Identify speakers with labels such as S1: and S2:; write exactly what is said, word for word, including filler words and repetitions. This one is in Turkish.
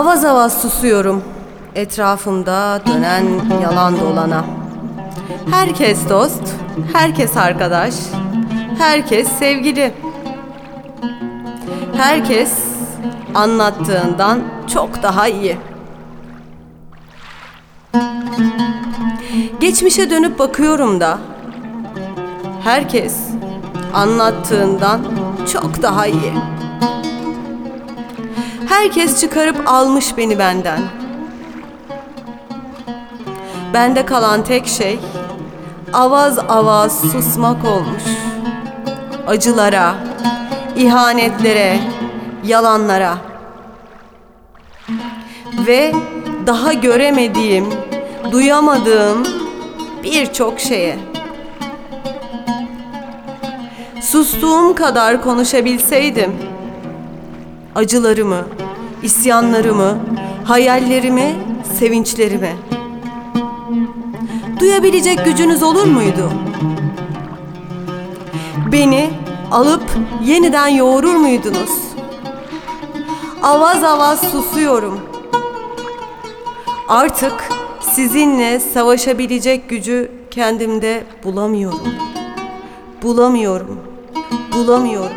S1: Avaz avaz susuyorum etrafımda dönen yalan dolana. Herkes dost, herkes arkadaş, herkes sevgili. Herkes anlattığından çok daha iyi. Geçmişe dönüp bakıyorum da herkes anlattığından çok daha iyi. Herkes çıkarıp almış beni benden. Bende kalan tek şey avaz avaz susmak olmuş. Acılara, ihanetlere, yalanlara ve daha göremediğim, duyamadığım birçok şeye. Sustuğum kadar konuşabilseydim, acılarımı, isyanlarımı, hayallerimi, sevinçlerimi duyabilecek gücünüz olur muydu? Beni alıp yeniden yoğurur muydunuz? Avaz avaz susuyorum. Artık sizinle savaşabilecek gücü kendimde bulamıyorum. Bulamıyorum. Bulamıyorum.